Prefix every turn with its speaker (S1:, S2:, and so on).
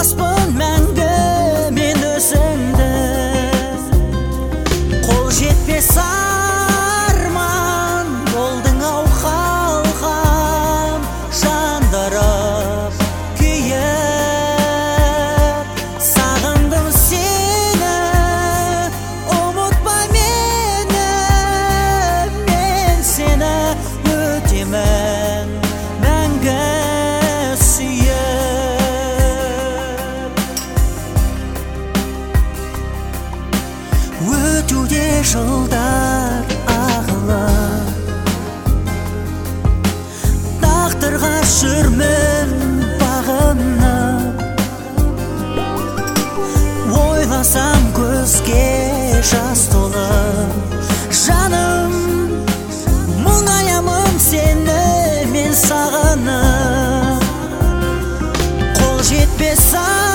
S1: ұмытпаспын мәңгі мен өзіңді. Қол жетпес арман болдың ау қалқам, жандырып күйіп. Сағындым сені, ұмытпа мені, мен сені өтемін мәңгі сүйіп. Өтуде жылдар ағылып, тағдырға жүрмін бағынып. Ойласам көзге жас толып, жаным мұңаямын сені мен сағынып. Қол жетпес